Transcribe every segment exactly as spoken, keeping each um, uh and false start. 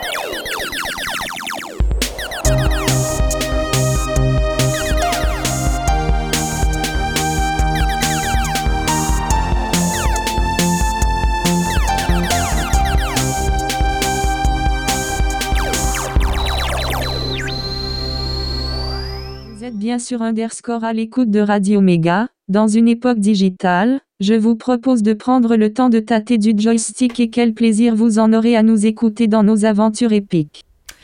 Bien sûr underscore à l'écoute de Radio Méga. Dans une époque digitale, je vous propose de prendre le temps de tâter du joystick et quel plaisir vous en aurez à nous écouter dans nos aventures épiques.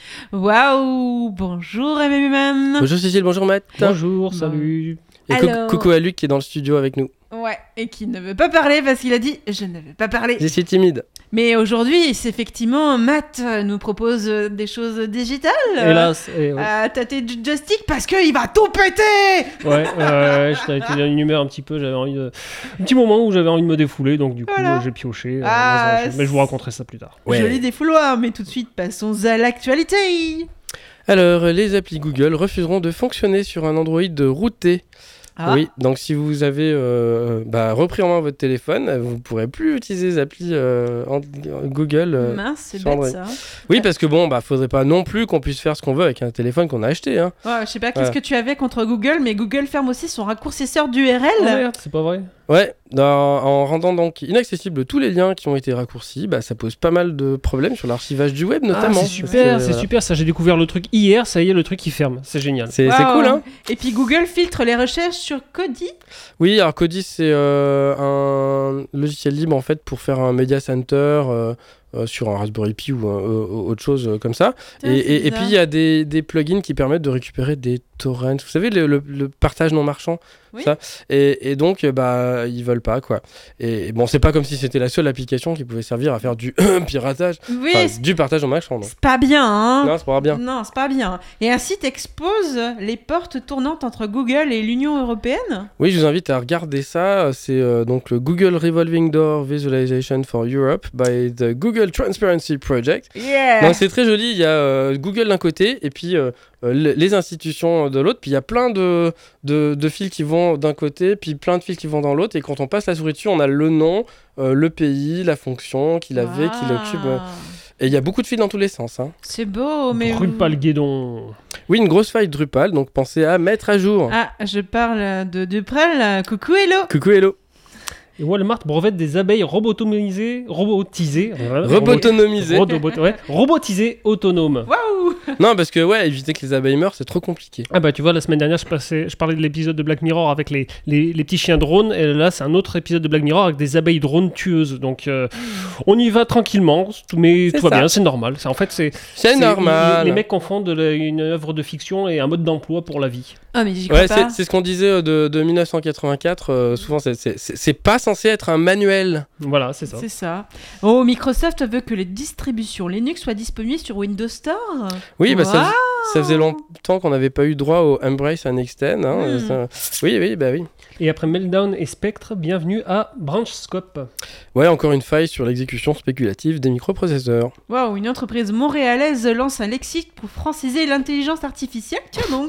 Waouh, bonjour M M M. Bonjour Cécile, bonjour Matt. Bonjour, salut. Et Alors... coucou à Luc qui est dans le studio avec nous. Ouais, et qui ne veut pas parler parce qu'il a dit « je ne veux pas parler ». Je suis timide. Mais aujourd'hui, c'est effectivement, Matt nous propose des choses digitales. Hélas. Et ouais. À tâter du joystick parce qu'il va tout péter. Ouais, euh, j'étais dans une humeur un petit peu, j'avais envie de... Un petit moment où j'avais envie de me défouler, donc du coup voilà. j'ai pioché. Ah, euh, mais je vous raconterai ça plus tard. Ouais. Joli défouloir, mais tout de suite, passons à l'actualité. Alors, les applis Google refuseront de fonctionner sur un Android routé. Ah. Oui, donc si vous avez euh, bah, repris en main votre téléphone, vous ne pourrez plus utiliser les applis euh, en, en Google. Euh, Mince, c'est sur bête Android. ça. Oui, parce que bon, bah, faudrait pas non plus qu'on puisse faire ce qu'on veut avec un téléphone qu'on a acheté. Hein. Ouais, je sais pas qu'est-ce Ouais. que tu avais contre Google, mais Google ferme aussi son raccourcisseur d'U R L. Oh merde, c'est pas vrai. Ouais, dans- en rendant donc inaccessibles tous les liens qui ont été raccourcis, bah, ça pose pas mal de problèmes sur l'archivage du web notamment. Ah, c'est Parce super, que, c'est voilà. super. Ça, j'ai découvert le truc hier. Ça y est, le truc il ferme. C'est génial. C'est c'est Wow. cool, hein. Et puis Google filtre les recherches sur Kodi. Oui, alors Kodi, c'est euh, un logiciel libre en fait pour faire un media center euh, euh, sur un Raspberry Pi ou un- euh, autre chose euh, comme ça. Putain, Et, c'est et- et bizarre. puis il y a des, des plugins qui permettent de récupérer des torrents. Vous savez, le, le- le partage non marchand. Oui. Ça. Et, et donc, euh, bah, ils veulent pas quoi. Et, et bon, c'est pas comme si c'était la seule application qui pouvait servir à faire du piratage, Oui, enfin, c'est du partage non marchand. Non, c'est pas bien, hein. non c'est pas bien. Non, c'est pas bien. Et un site expose les portes tournantes entre Google et l'Union européenne. Oui, je vous invite à regarder ça. C'est euh, donc le Google Revolving Door Visualization for Europe by the Google Transparency Project. Yeah. Donc c'est très joli. Il y a euh, Google d'un côté et puis euh, euh, le- les institutions de l'autre. Puis il y a plein de, de, de fils qui vont d'un côté, puis plein de fils qui vont dans l'autre. Et quand on passe la souris dessus, on a le nom, euh, le pays, la fonction qu'il avait, qu'il Wow. occupe. euh. Et il y a beaucoup de fils dans tous les sens. Hein. C'est beau, mais... Brûle pas le guédon. Oui, une grosse faille Drupal. Donc pensez à mettre à jour. Ah, je parle de Duprel. Coucou, hello. Coucou, hello. Et Walmart brevette des abeilles robotomisées, robotisées, euh, Robotonomisé. robot- robot- ouais, robotisées autonomes. Waouh. Non, parce que ouais, éviter que les abeilles meurent, c'est trop compliqué. Ah bah tu vois, la semaine dernière, je, passais, je parlais de l'épisode de Black Mirror avec les, les, les petits chiens drones, et là, c'est un autre épisode de Black Mirror avec des abeilles drones tueuses. Donc, euh, on y va tranquillement, tout- mais C'est tout va ça. bien, c'est normal. C'est, en fait, c'est... C'est normal. Les, les mecs confondent la- une œuvre de fiction et un mode d'emploi pour la vie. Ah, mais j'y crois Ouais, pas. c'est, c'est ce qu'on disait euh, de, de mille neuf cent quatre-vingt-quatre. euh, souvent, c'est, c'est, c'est, c'est pas censé être un manuel. Voilà, c'est ça. C'est ça. Oh, Microsoft veut que les distributions Linux soient disponibles sur Windows Store. Oui, bah, ça, Waouh. ça faisait longtemps qu'on n'avait pas eu droit au Embrace and Extend. Hein, Hmm. ça- Oui, oui, bah oui. Et après Meltdown et Spectre, bienvenue à BranchScope. Ouais, encore une faille sur l'exécution spéculative des microprocesseurs. Waouh, une entreprise montréalaise lance un lexique pour franciser l'intelligence artificielle. Tiens donc.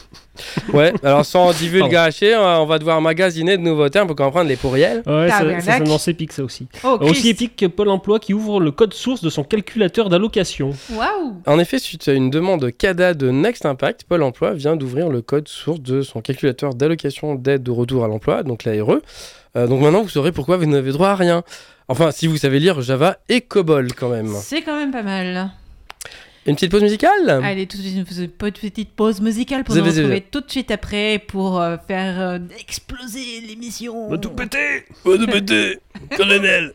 Ouais, alors sans divulgacher, on va devoir magasiner de nouveaux termes pour comprendre les pourriels. Ouais, ça, Tabarnak. ça s'annonce épique ça aussi. Oh, Aussi Christ. épique que Pôle emploi qui ouvre le code source de son calculateur d'allocation. Waouh. En effet, suite à une demande C A D A de Next Impact, Pôle emploi vient d'ouvrir le code source de son calculateur d'allocation d'aide au retour à l'emploi, donc l'A R E. Euh, donc maintenant, vous saurez pourquoi vous n'avez droit à rien. Enfin, si vous savez lire Java et COBOL quand même. C'est quand même pas mal. Une petite pause musicale. Allez, tout de suite, une petite pause musicale pour Zé, nous zé, zé. retrouver tout de suite après pour euh, faire euh, exploser l'émission. tout péter. Oh, de péter, colonel.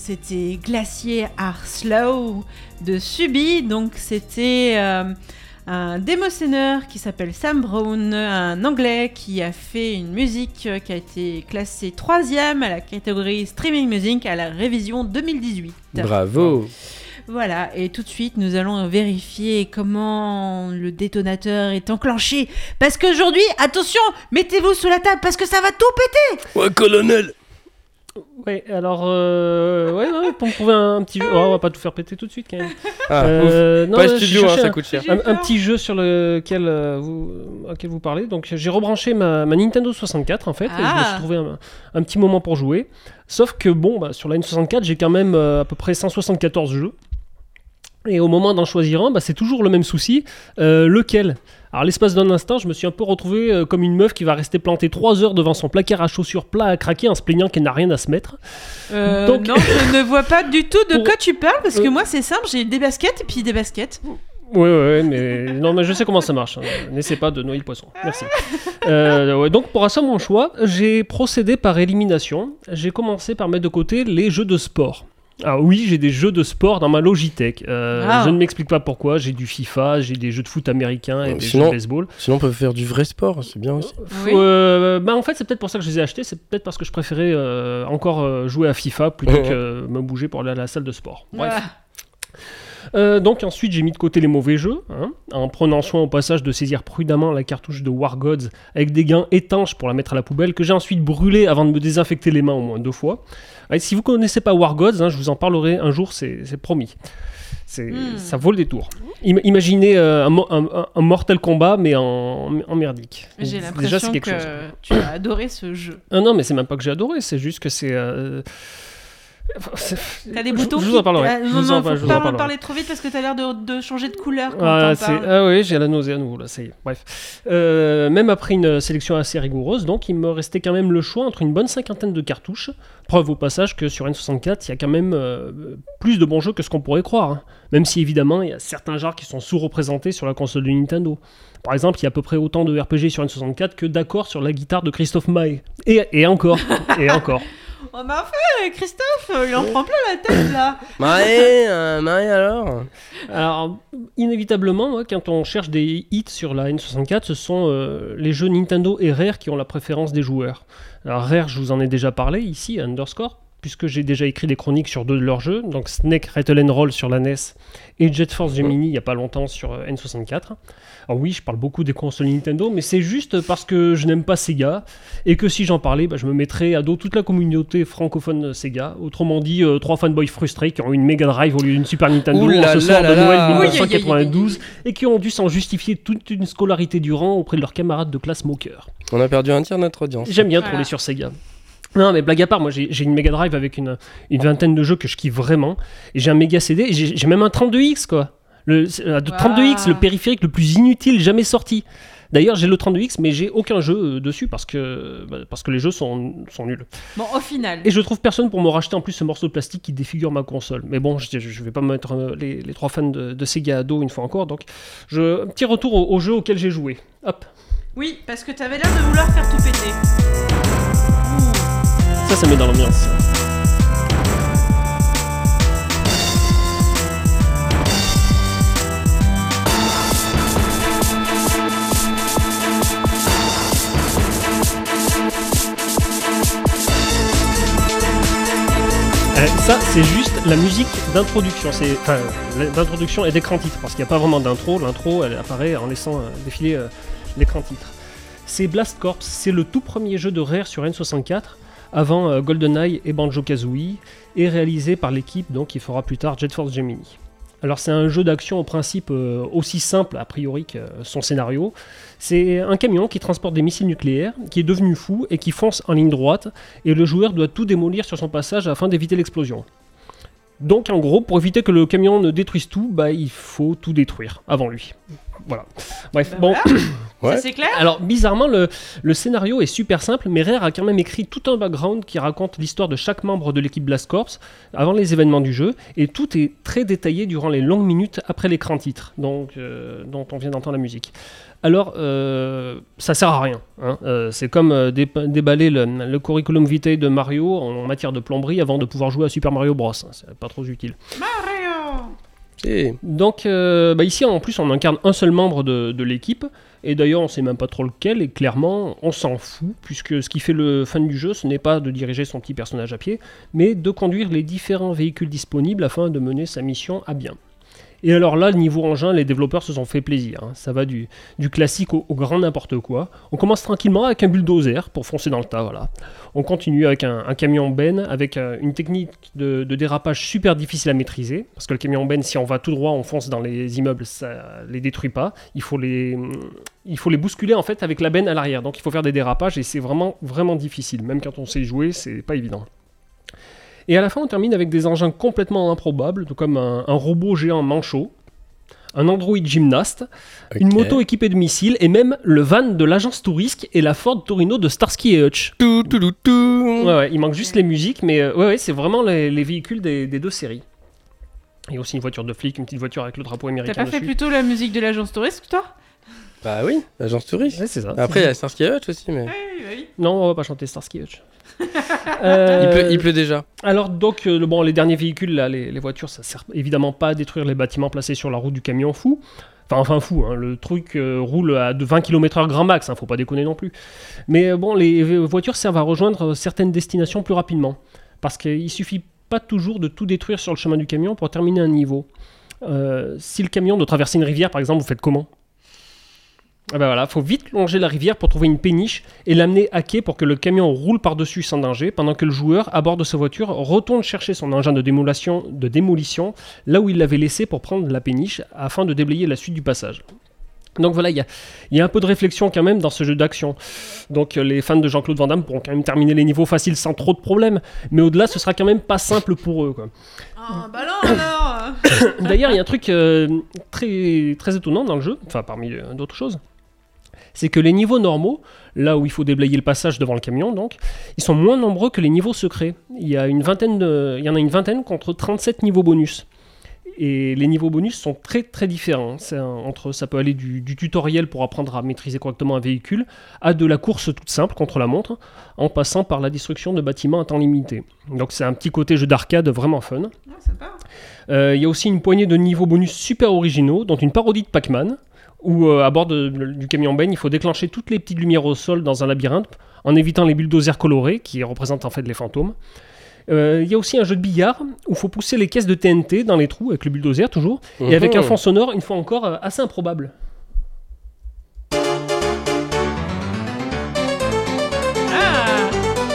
c'était Glacier Are Slow de Subi. Donc c'était euh, un démocéneur qui s'appelle Sam Brown, un anglais qui a fait une musique qui a été classée troisième à la catégorie Streaming Music à la révision deux mille dix-huit. Bravo. Voilà, et tout de suite, nous allons vérifier comment le détonateur est enclenché. Parce qu'aujourd'hui, attention, mettez-vous sous la table parce que ça va tout péter. Ouais, colonel. Ouais, alors, euh, ouais, ouais, pour trouver un, un petit jeu. Oh, on va pas tout faire péter tout de suite quand même. Ah, Euh, ouf. non, Pas je studio, hein, cherchais ça un- coûte cher. Un, un petit jeu sur lequel euh, vous, auquel vous parlez. Donc j'ai rebranché ma, ma Nintendo soixante-quatre en fait, et je me Ah. suis trouvé un, un petit moment pour jouer. Sauf que bon, bah, sur la N soixante-quatre, j'ai quand même euh, à peu près cent soixante-quatorze jeux. Et au moment d'en choisir un, bah, c'est toujours le même souci. Euh, lequel ? Alors l'espace d'un instant, je me suis un peu retrouvé euh, comme une meuf qui va rester plantée trois heures devant son placard à chaussures plat à craquer en se plaignant qu'elle n'a rien à se mettre. Euh, Donc- Non, je ne vois pas du tout de Pour- quoi tu parles parce que Euh. moi, c'est simple, j'ai des baskets et puis des baskets. Ouais, ouais, mais non, mais je sais comment ça marche. hein. N'essaie pas de noyer le poisson. Merci. Euh, ouais, donc pour assurer mon choix, j'ai procédé par élimination. J'ai commencé par mettre de côté les jeux de sport. Ah oui, j'ai des jeux de sport dans ma Logitech. Euh, Ah. Je ne m'explique pas pourquoi. J'ai du FIFA, j'ai des jeux de foot américains et Euh, des sinon- jeux de baseball. Sinon, on peut faire du vrai sport, c'est bien aussi. Oui. Euh, bah en fait, c'est peut-être pour ça que je les ai achetés. C'est peut-être parce que je préférais euh, encore euh, jouer à FIFA plutôt Ouais. que me bouger pour aller à la salle de sport. Bref. Ah. Euh, donc ensuite j'ai mis de côté les mauvais jeux, hein, en prenant soin au passage de saisir prudemment la cartouche de War Gods avec des gains étanches pour la mettre à la poubelle, que j'ai ensuite brûlé avant de me désinfecter les mains au moins deux fois. Et si vous connaissez pas War Gods, hein, je vous en parlerai un jour, c'est, c'est promis. C'est, Mm. Ça vaut le détour. Im- imaginez euh, un, mo- un- un- un Mortal Kombat mais en, en merdique. J'ai Déjà, l'impression c'est quelque que chose. tu as adoré ce jeu. Ah non, mais c'est même pas que j'ai adoré, c'est juste que c'est... euh, enfin, c'est- T'as des je- boutons Je qui- vous en parlerai. Ah, Je non, vous en non, par- faut je vous pas en en parlerai. parler trop vite parce que t'as l'air de, de changer de couleur quand Ah, t'en c'est- parles. ah oui, j'ai la nausée à nouveau, là, ça y est. Bref. Euh, même après une sélection assez rigoureuse, donc il me restait quand même le choix entre une bonne cinquantaine de cartouches. Preuve au passage que sur N soixante-quatre, il y a quand même euh, plus de bons jeux que ce qu'on pourrait croire. hein. Même si évidemment, il y a certains genres qui sont sous-représentés sur la console de Nintendo. Par exemple, il y a à peu près autant de R P G sur N soixante-quatre que d'accords sur la guitare de Christophe Maé. Et, et encore, et encore. Oh bah enfin, Christophe, il en prend plein la tête là. Marie, euh, Marie alors Alors, inévitablement, moi, quand on cherche des hits sur la N soixante-quatre, ce sont euh, les jeux Nintendo et Rare qui ont la préférence des joueurs. Alors, Rare, je vous en ai déjà parlé ici, à Underscore, puisque j'ai déjà écrit des chroniques sur deux de leurs jeux, donc Snake Rattle and Roll sur la N E S et Jet Force Gemini il n'y a pas longtemps sur euh, N soixante-quatre. Alors oui, je parle beaucoup des consoles Nintendo, mais c'est juste parce que je n'aime pas Sega, et que si j'en parlais, bah, je me mettrais à dos toute la communauté francophone Sega. Autrement dit, euh, trois fanboys frustrés qui ont une Mega Drive au lieu d'une Super Nintendo Ouh là en ce soir là de là Noël là. dix-neuf cent quatre-vingt-douze, et qui ont dû s'en justifier toute une scolarité durant auprès de leurs camarades de classe moqueurs. On a perdu un tiers de notre audience. J'aime bien Voilà. troller sur Sega. Non, mais blague à part, moi j'ai j'ai une Mega Drive avec une, une vingtaine de jeux que je kiffe vraiment. Et j'ai un Mega C D, et j'ai j'ai même un trente-deux X, quoi. Le euh, de trente-deux X, Wow. le périphérique le plus inutile jamais sorti. D'ailleurs, j'ai le trente-deux X, mais j'ai aucun jeu euh, dessus parce que, bah, parce que les jeux sont, sont nuls. Bon, au final. Et je trouve personne pour me racheter en plus ce morceau de plastique qui défigure ma console. Mais bon, je, je vais pas me mettre euh, les, les trois fans de, de Sega à dos une fois encore. Donc, je, un petit retour au, au jeu auquel j'ai joué. Hop. Oui, parce que t'avais l'air de vouloir faire tout péter. Ça, ça met dans l'ambiance. Euh, ça, c'est juste la musique d'introduction. C'est, enfin, d'introduction et d'écran titre, parce qu'il n'y a pas vraiment d'intro. L'intro, elle apparaît en laissant euh, défiler euh, l'écran titre. C'est Blast Corps, c'est le tout premier jeu de Rare sur N soixante-quatre, avant euh, GoldenEye et Banjo-Kazooie, et réalisé par l'équipe donc, qui fera plus tard Jet Force Gemini. Alors c'est un jeu d'action au principe euh, aussi simple a priori que euh, son scénario. C'est un camion qui transporte des missiles nucléaires, qui est devenu fou et qui fonce en ligne droite, et le joueur doit tout démolir sur son passage afin d'éviter l'explosion. Donc en gros, pour éviter que le camion ne détruise tout, bah, il faut tout détruire avant lui. Voilà. Bref, Ben bon. voilà. Ouais. Ça c'est clair. Alors, bizarrement, le, le scénario est super simple, mais Rare a quand même écrit tout un background qui raconte l'histoire de chaque membre de l'équipe Blast Corps avant les événements du jeu, et tout est très détaillé durant les longues minutes après l'écran titre, donc, euh, dont on vient d'entendre la musique. Alors, euh, ça sert à rien. Hein. Euh, c'est comme euh, dé- déballer le, le curriculum vitae de Mario en matière de plomberie avant de pouvoir jouer à Super Mario Bros. Hein. C'est pas trop utile. Mario. Et... Donc, euh, bah ici, en plus, on incarne un seul membre de, de l'équipe. Et d'ailleurs, on sait même pas trop lequel. Et clairement, on s'en fout. Puisque ce qui fait le fun du jeu, ce n'est pas de diriger son petit personnage à pied, mais de conduire les différents véhicules disponibles afin de mener sa mission à bien. Et alors là, niveau engin, les développeurs se sont fait plaisir. Hein. Ça va du, du classique au, au grand n'importe quoi. On commence tranquillement avec un bulldozer pour foncer dans le tas, voilà. On continue avec un, un camion benne, avec euh, une technique de, de dérapage super difficile à maîtriser. Parce que le camion benne, si on va tout droit, on fonce dans les immeubles, ça les détruit pas. Il faut les, il faut les bousculer en fait avec la benne à l'arrière. Donc il faut faire des dérapages et c'est vraiment, vraiment difficile. Même quand on sait jouer, c'est pas évident. Et à la fin, on termine avec des engins complètement improbables, comme un, un robot géant manchot, un Android gymnaste, Okay. une moto équipée de missiles, et même le van de l'agence Touriste et la Ford Torino de Starsky et Hutch. Tout, tout, tout, tout. Ouais, ouais, il manque juste les musiques, mais euh, ouais, ouais, c'est vraiment les, les véhicules des, des deux séries. Il y a aussi une voiture de flic, une petite voiture avec le drapeau américain T'as pas fait dessus. plutôt la musique de l'agence touriste, toi? Bah oui, l'agence touriste. Ouais, c'est ça. Après, il y a Starsky et Hutch aussi, mais... Oui, oui. Non, on va pas chanter Starsky et Hutch. Euh, Il, pleut, il pleut déjà. Alors donc, euh, le- bon, les derniers véhicules, là, les, les voitures, ça sert évidemment pas à détruire les bâtiments placés sur la route du camion fou. Enfin, enfin fou, hein, le truc euh, roule à de vingt kilomètres heure grand max, hein, faut pas déconner non plus. Mais euh, bon, les v- voitures servent à rejoindre certaines destinations plus rapidement. Parce qu'il suffit pas toujours de tout détruire sur le chemin du camion pour terminer un niveau. Euh, si le camion doit traverser une rivière, par exemple, vous faites comment ? Ah ben voilà, faut vite longer la rivière pour trouver une péniche et l'amener à quai pour que le camion roule par-dessus sans danger, pendant que le joueur, à bord de sa voiture, retourne chercher son engin de démolition, de démolition là où il l'avait laissé pour prendre la péniche afin de déblayer la suite du passage. Donc voilà, il y a, y a un peu de réflexion quand même dans ce jeu d'action. Donc euh, les fans de Jean-Claude Van Damme pourront quand même terminer les niveaux faciles sans trop de problèmes, mais au-delà, ce sera quand même pas simple pour eux, quoi. Ah, bah non, alors. D'ailleurs, il y a un truc euh, très, très étonnant dans le jeu, enfin parmi euh, d'autres choses. C'est que les niveaux normaux, là où il faut déblayer le passage devant le camion, donc, ils sont moins nombreux que les niveaux secrets. Il y, a une vingtaine de, il y en a une vingtaine contre trente-sept niveaux bonus. Et les niveaux bonus sont très très différents. C'est un- entre, ça peut aller du, du tutoriel pour apprendre à maîtriser correctement un véhicule, à de la course toute simple contre la montre, en passant par la destruction de bâtiments à temps limité. Donc c'est un petit côté jeu d'arcade vraiment fun. Ah, sympa. Euh, Il y a aussi une poignée de niveaux bonus super originaux, dont une parodie de Pac-Man, où euh, à bord de- de- du camion Ben, il faut déclencher toutes les petites lumières au sol dans un labyrinthe, en évitant les bulldozers colorés, qui représentent en fait les fantômes. Euh, Il y a aussi un jeu de billard, où il faut pousser les caisses de T N T dans les trous, avec le bulldozer toujours, et avec un fond sonore, une fois encore, euh, assez improbable. Ah.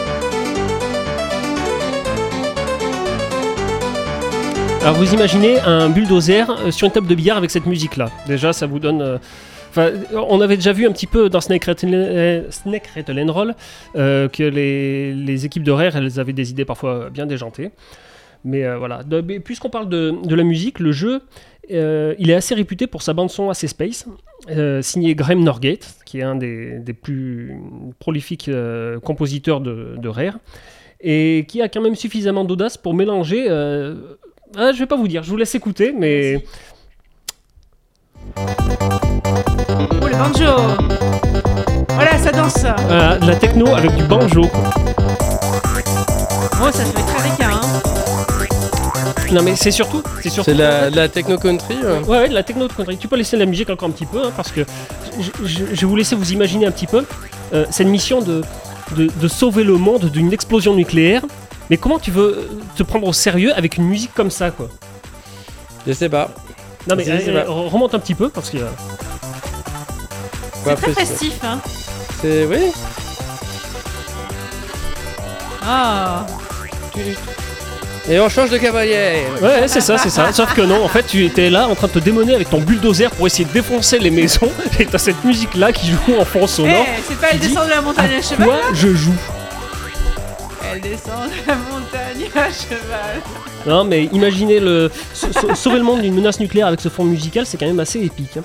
Alors vous imaginez un bulldozer euh, sur une table de billard avec cette musique-là. Déjà, ça vous donne... euh, Enfin, on avait déjà vu un petit peu dans Snake Rattle, euh, Snake Rattle and Roll euh, que les, les équipes de Rare, elles avaient des idées parfois bien déjantées. Mais euh, voilà. De- mais puisqu'on parle de, de la musique, le jeu, euh, il est assez réputé pour sa bande-son assez space, euh, signé Graham Norgate, qui est un des, des plus prolifiques euh, compositeurs de, de Rare, et qui a quand même suffisamment d'audace pour mélanger... Euh, ah, je vais pas vous dire, je vous laisse écouter, mais... Oh, le banjo. Voilà, ça danse. Voilà, de la techno avec du banjo, quoi. Oh, ça se fait très ricain, hein. Non mais c'est surtout, c'est surtout. C'est la, la techno country. euh. Ouais, ouais, de la techno de country. Tu peux laisser la musique encore un petit peu, hein, parce que je, je- je vais vous laisser vous imaginer un petit peu euh, cette mission de, de, de sauver le monde d'une explosion nucléaire. Mais comment tu veux euh, te prendre au sérieux avec une musique comme ça, quoi? Je sais pas. Non mais C'est- c'est euh, pas- remonte un petit peu parce que. euh, Quoi, C'est très après, c'est- festif, hein. C'est... Oui. Ah. Et on change de cavalier. Ouais, ouais, c'est ça, c'est ça. Sauf que non, en fait, tu étais là en train de te démener avec ton bulldozer pour essayer de défoncer les maisons. Et t'as cette musique là qui joue en fond Eh, sonore. c'est pas tu elle dis, descend de la montagne à cheval. Quoi je joue? Elle descend de la montagne à cheval. Non, mais imaginez le sa- sa- sauver le monde d'une menace nucléaire avec ce fond musical, c'est quand même assez épique. Hein.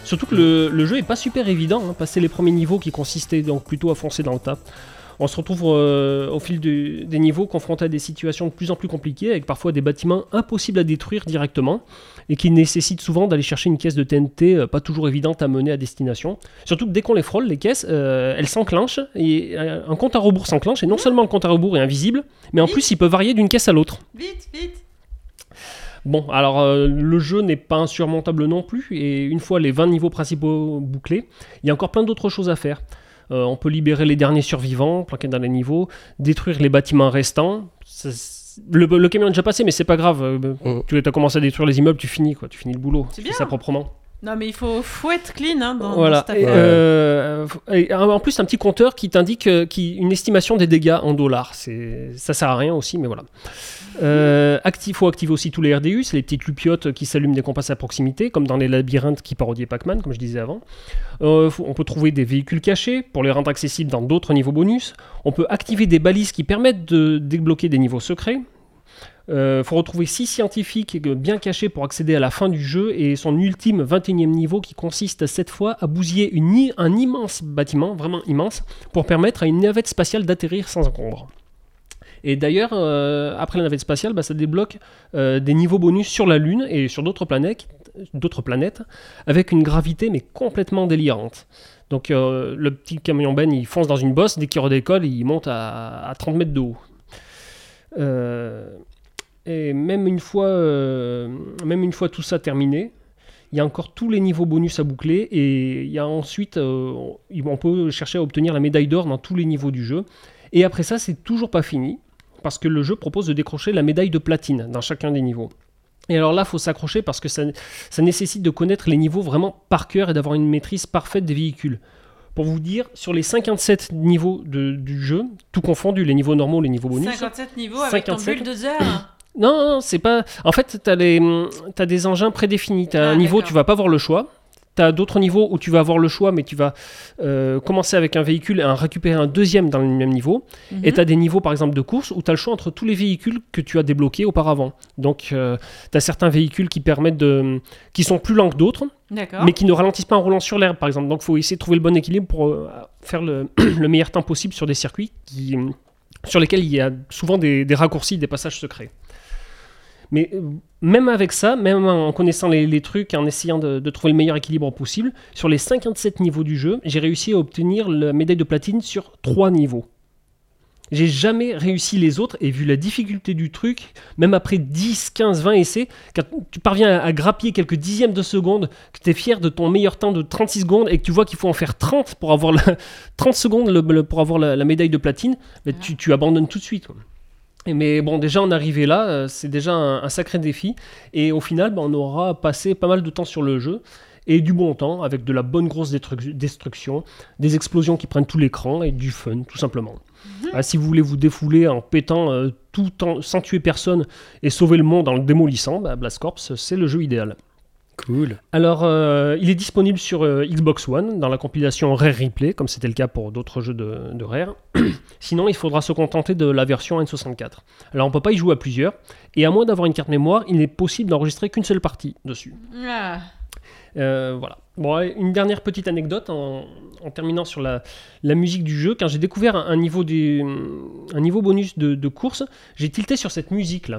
Surtout que le, le jeu est pas super évident, hein, passer les premiers niveaux qui consistaient donc plutôt à foncer dans le tas. On se retrouve euh, au fil du, des niveaux confrontés à des situations de plus en plus compliquées, avec parfois des bâtiments impossibles à détruire directement, et qui nécessitent souvent d'aller chercher une caisse de T N T euh, pas toujours évidente à mener à destination. Surtout que dès qu'on les frôle, les caisses, euh, elles s'enclenchent, et euh, un compte à rebours s'enclenche, et non seulement le compte à rebours est invisible, mais en plus il peut varier d'une caisse à l'autre. Vite, vite. Bon, alors euh, le jeu n'est pas insurmontable non plus, et une fois les vingt niveaux principaux bouclés, il y a encore plein d'autres choses à faire. Euh, on peut libérer les derniers survivants, planqués dans les niveaux, détruire les bâtiments restants. Ça, le, le camion est déjà passé, mais c'est pas grave. Mmh. Tu as commencé à détruire les immeubles, tu finis, quoi. Tu finis le boulot. C'est tu bien. fais ça proprement. Non, mais il faut, faut être clean hein, dans, voilà. dans cette et, affaire. euh, et en plus, un petit compteur qui t'indique euh, qui, une estimation des dégâts en dollars. C'est, ça sert à rien aussi, mais voilà. Euh, il faut activer aussi tous les R D U, c'est les petites lupiotes qui s'allument dès qu'on passe à proximité, comme dans les labyrinthes qui parodiaient Pac-Man, comme je disais avant. Euh, faut, on peut trouver des véhicules cachés pour les rendre accessibles dans d'autres niveaux bonus. On peut activer des balises qui permettent de débloquer des niveaux secrets. Il euh, faut retrouver six scientifiques bien cachés pour accéder à la fin du jeu et son ultime vingt et unième niveau qui consiste cette fois à bousiller une, un immense bâtiment, vraiment immense, pour permettre à une navette spatiale d'atterrir sans encombre. Et d'ailleurs, euh, après la navette spatiale, bah, ça débloque euh, des niveaux bonus sur la Lune et sur d'autres planètes, d'autres planètes avec une gravité mais complètement délirante. Donc euh, le petit camion Ben, il fonce dans une bosse, dès qu'il redécolle, il monte à, à trente mètres de haut. Euh... Et même une fois, euh, même une fois tout ça terminé, il y a encore tous les niveaux bonus à boucler et il y a ensuite, euh, on peut chercher à obtenir la médaille d'or dans tous les niveaux du jeu. Et après ça, c'est toujours pas fini parce que le jeu propose de décrocher la médaille de platine dans chacun des niveaux. Et alors là, il faut s'accrocher parce que ça, ça nécessite de connaître les niveaux vraiment par cœur et d'avoir une maîtrise parfaite des véhicules. Pour vous dire, sur les cinquante-sept niveaux de, du jeu, tout confondu, les niveaux normaux, les niveaux bonus. cinquante-sept niveaux avec cinquante-sept. ton bulldozer. Non, non, c'est pas... En fait, t'as, les... t'as des engins prédéfinis. T'as Ah, un niveau où d'accord. tu vas pas avoir le choix. T'as d'autres niveaux où tu vas avoir le choix, mais tu vas euh, commencer avec un véhicule et en récupérer un deuxième dans le même niveau. Mhm. Et t'as des niveaux, par exemple, de course où t'as le choix entre tous les véhicules que tu as débloqués auparavant. Donc, euh, t'as certains véhicules qui permettent de... qui sont plus lents que d'autres, D'accord. mais qui ne ralentissent pas en roulant sur l'herbe, par exemple. Donc, il faut essayer de trouver le bon équilibre pour euh, faire le... le meilleur temps possible sur des circuits qui... sur lesquels il y a souvent des, des raccourcis, des passages secrets. Mais euh, même avec ça, même en connaissant les, les trucs, en essayant de, de trouver le meilleur équilibre possible, sur les cinquante-sept niveaux du jeu, j'ai réussi à obtenir la médaille de platine sur trois niveaux. J'ai jamais réussi les autres, et vu la difficulté du truc, même après dix, quinze, vingt essais, quand tu parviens à, à grappiller quelques dixièmes de seconde, que tu es fier de ton meilleur temps de trente-six secondes, et que tu vois qu'il faut en faire trente pour avoir la, trente secondes le, le, pour avoir la, la médaille de platine, bah, tu, tu abandonnes tout de suite, quoi. Mais bon, déjà en arriver là, euh, c'est déjà un, un sacré défi. Et au final, bah, on aura passé pas mal de temps sur le jeu. Et du bon temps, avec de la bonne grosse destru- destruction, des explosions qui prennent tout l'écran et du fun, tout simplement. Mmh. Ah, si vous voulez vous défouler en pétant euh, tout en, sans tuer personne et sauver le monde en le démolissant, bah, Blast Corps, c'est le jeu idéal. Cool. Alors, euh, il est disponible sur euh, Xbox One, dans la compilation Rare Replay, comme c'était le cas pour d'autres jeux de, de Rare. Sinon, il faudra se contenter de la version N soixante-quatre. Alors, on ne peut pas y jouer à plusieurs, et à moins d'avoir une carte mémoire, il n'est possible d'enregistrer qu'une seule partie dessus. Ah. Euh, voilà. Bon, une dernière petite anecdote en, en terminant sur la, la musique du jeu. Quand j'ai découvert un, un, niveau, des, un niveau bonus de, de course, j'ai tilté sur cette musique-là.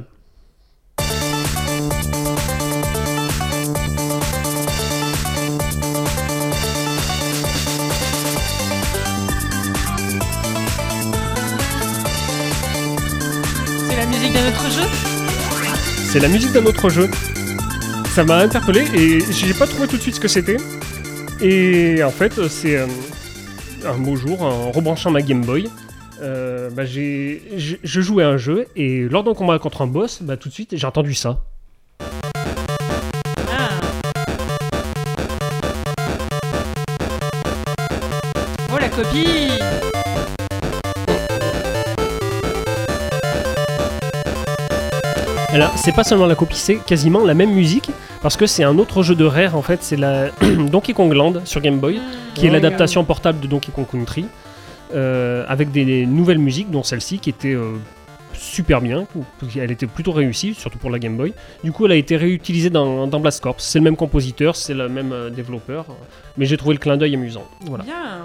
C'est la musique d'un autre jeu ? C'est la musique d'un autre jeu. Ça m'a interpellé et j'ai pas trouvé tout de suite ce que c'était. Et en fait, c'est euh, un beau jour, en rebranchant ma Game Boy, euh, bah j'ai, j'ai, je jouais à un jeu et lors d'un combat contre un boss, bah tout de suite j'ai entendu ça. Ah. Oh la copie! Alors, c'est pas seulement la copie, c'est quasiment la même musique, parce que c'est un autre jeu de Rare, en fait, c'est la Donkey Kong Land sur Game Boy, qui est Oh, l'adaptation portable de Donkey Kong Country, euh, avec des, des nouvelles musiques, dont celle-ci, qui était euh, super bien, elle était plutôt réussie, surtout pour la Game Boy. Du coup, elle a été réutilisée dans, dans Blast Corps. C'est le même compositeur, c'est le même euh, développeur, mais j'ai trouvé le clin d'œil amusant. Voilà. Bien.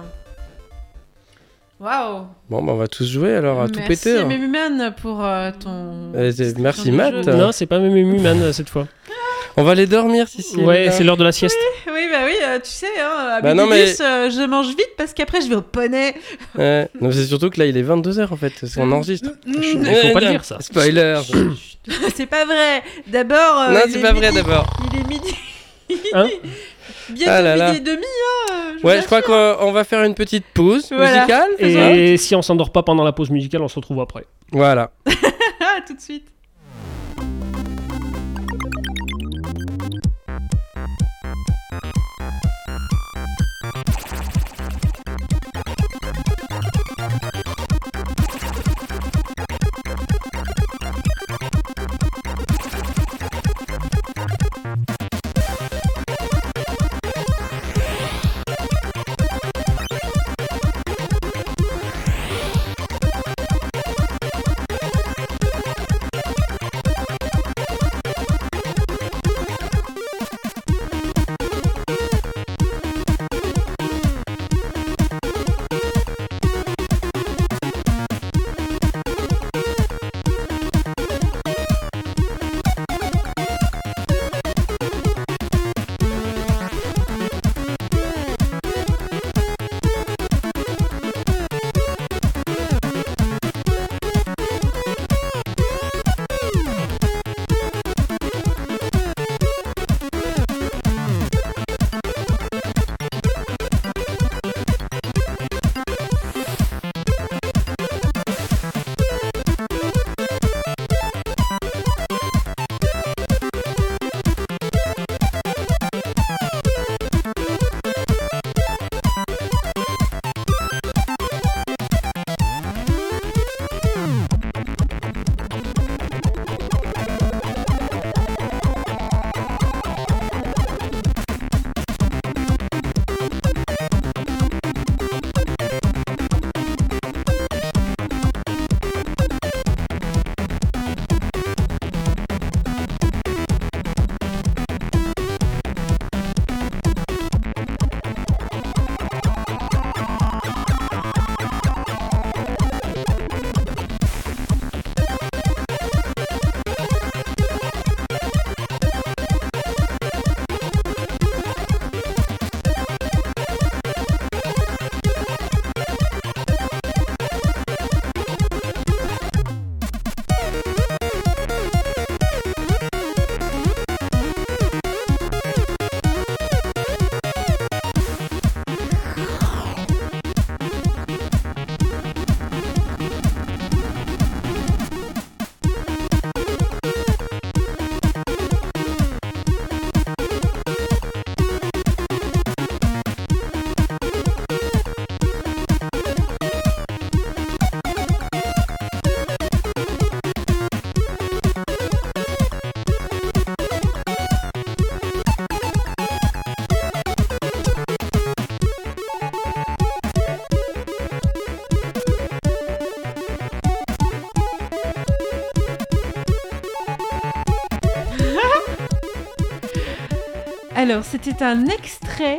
Waouh. Bon, bah, on va tous jouer alors à tout péter. Merci hein. Memuman pour euh, ton... Euh, c'est- merci Matt. jeu. Non, c'est pas même Muman euh, cette fois. On va aller dormir, Cécile. Ouais, c'est l'heure de la sieste. Oui, bah oui, euh, tu sais, hein, à Bah non, Bidibus, mais- euh, je mange vite parce qu'après je vais au poney. Ouais. Non, mais c'est surtout que là, il est vingt-deux heures en fait. C'est- On enregistre. Mm, Il mm, faut pas le non. dire ça. Spoiler. c'est pas vrai. D'abord, euh, non, il c'est est pas vrai midi- d'abord. Il est midi. Hein Bientôt Ah là là. midi et demi, hein. vous Ouais, je crois assure. qu'on on va faire une petite pause Voilà. musicale. c'est ça Et si on s'endort pas pendant la pause musicale, on se retrouve après. Voilà. Ah, tout de suite. Alors, c'était un extrait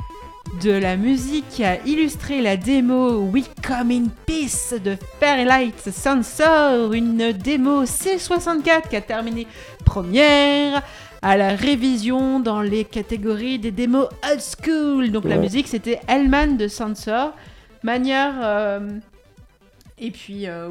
de la musique qui a illustré la démo We Come in Peace de Fairlight Sensor, une démo C soixante-quatre qui a terminé première à la révision dans les catégories des démos old school. Donc ouais. La musique c'était Hellman de Sensor, Manière euh, et puis euh,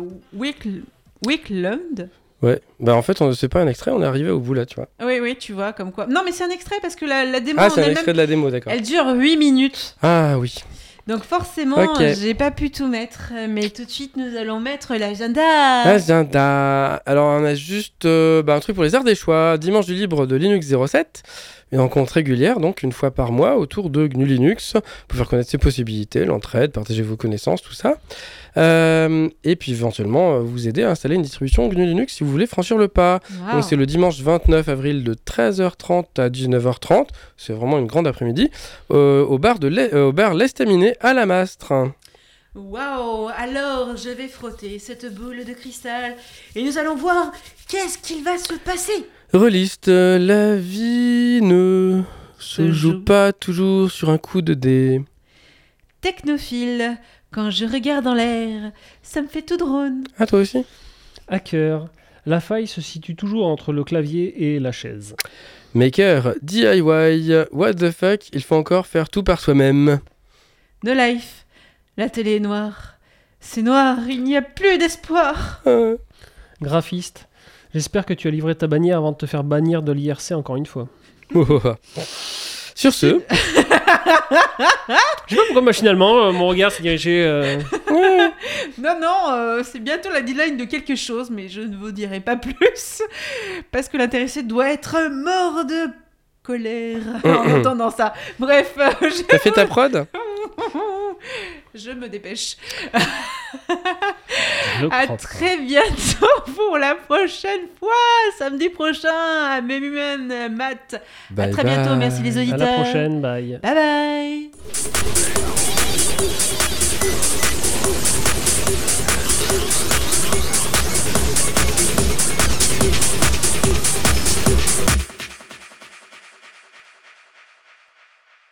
Wickland. Ouais, bah en fait, on ne sait pas un extrait, on est arrivé au bout là, tu vois. Oui, oui, tu vois, comme quoi. Non, mais c'est un extrait parce que la, la démo. Ah, c'est un extrait de la démo, d'accord. Elle dure huit minutes. Ah oui. Donc forcément, okay. j'ai pas pu tout mettre, mais tout de suite, nous allons mettre l'agenda. L'agenda. Alors, on a juste euh, bah, un truc pour les arts des choix. Dimanche du libre de Linux zéro sept. Une rencontre régulière, donc une fois par mois, autour de G N U Linux, pour faire connaître ses possibilités, l'entraide, partager vos connaissances, tout ça. Euh, et puis éventuellement, vous aider à installer une distribution G N U Linux si vous voulez franchir le pas. Wow. Donc c'est le dimanche vingt-neuf avril de treize heures trente à dix-neuf heures trente. C'est vraiment une grande après-midi, euh, au bar de l'E- euh, au bar L'Estaminet à la Mastre. Waouh! Alors, je vais frotter cette boule de cristal et nous allons voir qu'est-ce qu'il va se passer. Reliste, la vie ne se Se joue joue. pas toujours sur un coup de dé. Technophile, quand je regarde en l'air, ça me fait tout drôle. Ah, toi aussi? Hacker, la faille se situe toujours entre le clavier et la chaise. Maker, D I Y, what the fuck, il faut encore faire tout par soi-même. No life, la télé est noire. C'est noir, il n'y a plus d'espoir. Ah. Graphiste, j'espère que tu as livré ta bannière avant de te faire bannir de l'I R C encore une fois. Sur ce, Je sais pas pourquoi machinalement, euh, mon regard s'est dirigé... euh, Non, non, euh, c'est bientôt la deadline de quelque chose, mais je ne vous dirai pas plus. Parce que l'intéressé doit être mort de colère en entendant ça. Bref, euh, je... t'as fait ta prod? je me dépêche. je À crois pas. très bientôt pour la prochaine fois, samedi prochain, à Memumen, Matt. Bye à très bientôt, bye. merci les À auditeurs. la prochaine, bye. Bye bye.